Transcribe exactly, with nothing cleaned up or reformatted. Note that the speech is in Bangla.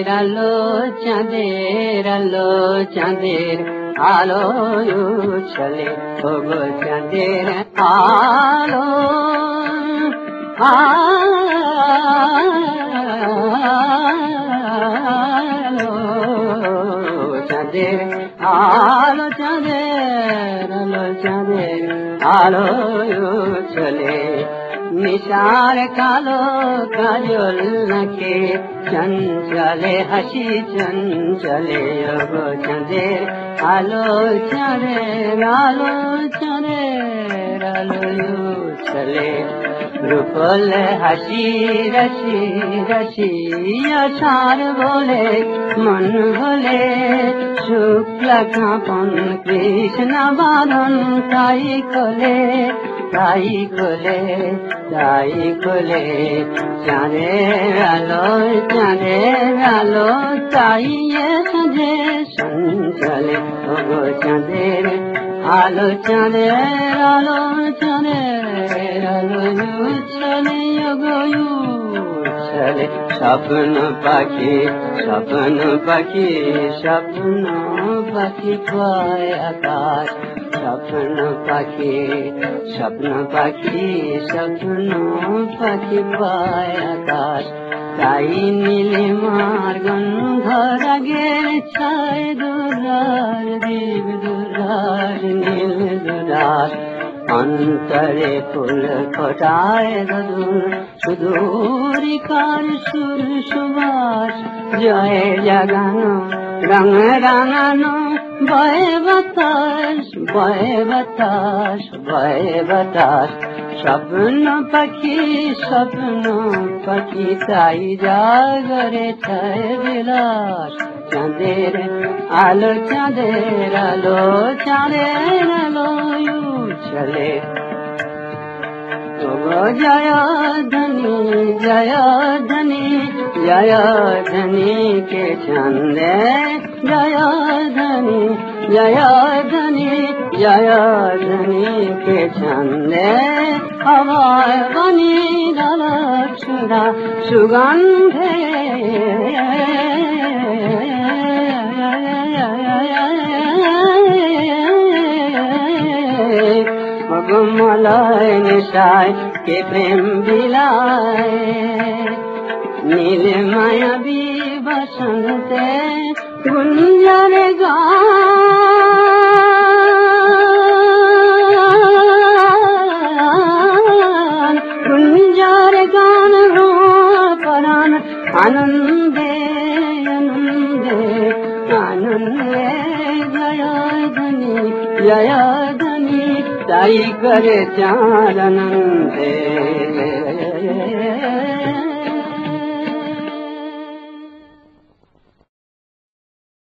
চাঁদের আলো চাঁদের আলো চাঁদের আলো উছলে ওগো চাঁদের আলো আলো চাঁদের আলো চাঁদের আলো চাঁদের আলো উছলে নিশার কালো কাজল নাকে চঞ্চলে হাসি চঞ্চলে ওগো চাঁদের আলো চাঁদের আলো চাঁদের আলো উছলে রূপল হাসি রসি রসি আষাঢ় বলে মন বলে শুক্ল কাপন কৃষ্ণ বারণ তাই খোলে তাই খোলে তাই খোলে চাঁদের আলো চাঁদের আলো তাই সাজে সঞ্চলে ওগো চাঁদের আলো চাঁদের আলো চাঁদের আলো উছলে ওগো উছলে স্বপ্ন পাখি স্বপ্ন পাখি স্বপ্ন পাখি পায় আকাশ স্বপ্ন পাখি স্বপ্ন পাখি স্বপ্ন পাখি পায় আকাশ তাই নীলিমার গন্ধ রাগে ছায় দুরার দিব দুরার নীল দুরার অন্তরে ফুল ফোটায় দূর সুদূরিকার সুর সুবাস জয় জাগানো রঙ রাঙানো বয়ে বাতাস বয়ে বাতাস বয়ে বাতাস স্বপ্ন পাখি স্বপ্ন পাখি তাই জাগরে ছায় বিলাস চাঁদের আলো চাঁদের আলো চাঁদের আলো উছলে ওগো জয় ধনী জয় ধনী জয় ধনী কে ছন্দে জয় ধনী জয় ধনী জয় ধনী কে ছন্দে আমার বনি দলক্ষণা সুগন্ধে মলয় নিশায় কে প্রেম বিলায় নীল মায়াবী বসন্তে গুঞ্জরে গান গুঞ্জরে গান পরাণ আনন্দে আনন্দে আনন্দে জয় ধনী জয় ধনী তাই করে চাঁদ আনন্দে